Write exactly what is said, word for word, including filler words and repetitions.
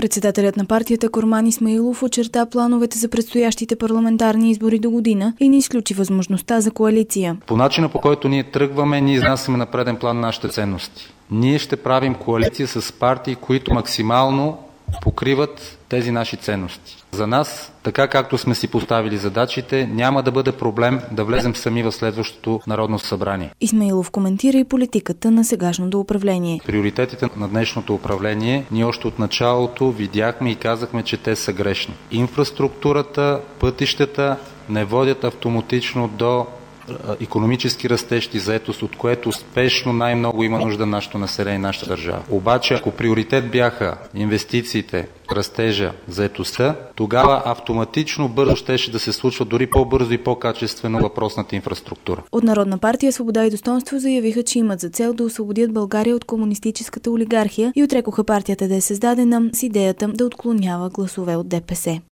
Председателят на партията Корман Исмаилов очерта плановете за предстоящите парламентарни избори до година и не изключи възможността за коалиция. По начина, по който ние тръгваме, ние изнасяме на преден план нашите ценности. Ние ще правим коалиция с партии, които максимално покриват тези наши ценности. За нас, така както сме си поставили задачите, няма да бъде проблем да влезем сами в следващото Народно събрание. Исмаилов коментира и политиката на сегашното управление. Приоритетите на днешното управление ние още от началото видяхме и казахме, че те са грешни. Инфраструктурата, пътищата не водят автоматично до икономически растеж и заетост, от което спешно най-много има нужда нашето население, нашата държава. Обаче, ако приоритет бяха инвестициите, растежа, заетостта, тогава автоматично бързо щеше да се случва дори по-бързо и по-качествено въпросната инфраструктура. От Народна партия Свобода и достойнство заявиха, че имат за цел да освободят България от комунистическата олигархия и отрекоха партията да е създадена с идеята да отклонява гласове от Де Пе Се.